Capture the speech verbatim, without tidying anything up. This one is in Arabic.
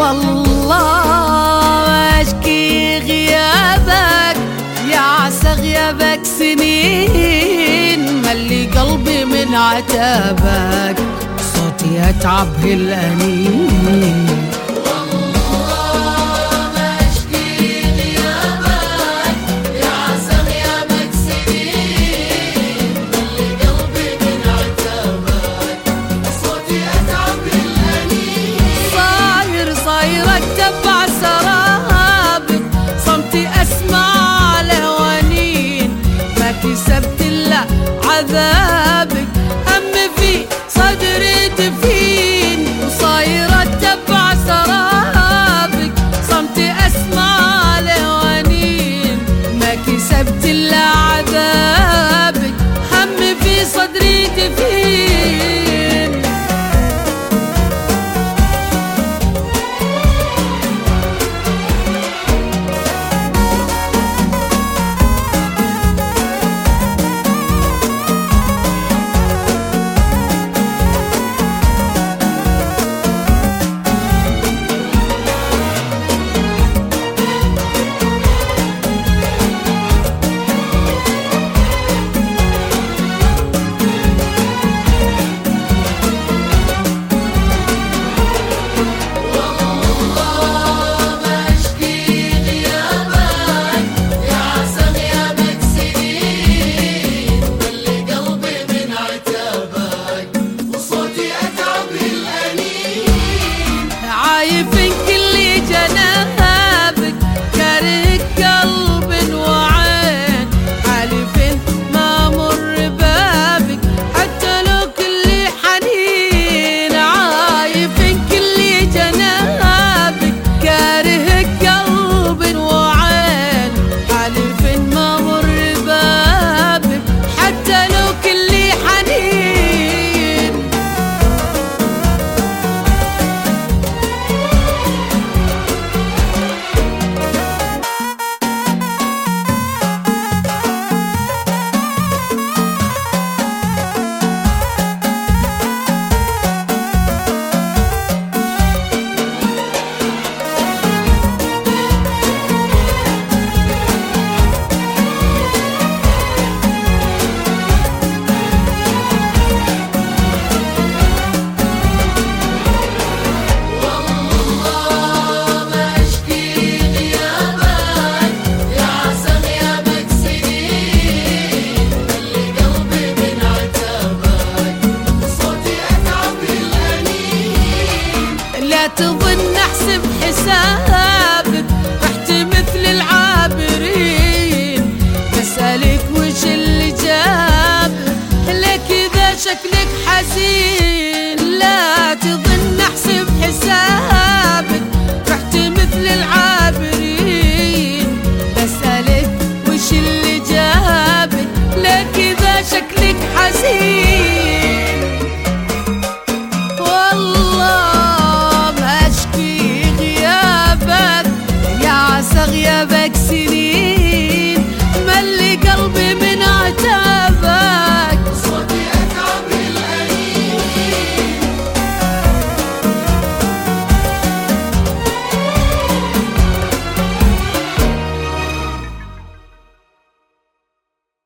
والله اشكي غيابك يا عسى غيابك سنين، ملي قلبي من عتابك صوتي اتعب هالانين. اتبع سرابك صمتي اسمع لونين، ما كسبت الا عذابك هم في صدري دفين. وصاير اتبع سرابك صمتي اسمع لونين، ما كسبت الا عذابك هم في صدري دفين. عايفين كل جنابك كاره قلب وعين، حالفين ما مر بابك حتى لو كل حنين. عايفين كل جنابك كاره قلب وعين، حالفين ما مر بابك حتى لو كل حنين. لا تظن احسب حسابك رحت مثل العابرين، بسألك وش اللي جابك لك اذا شكلك حزين.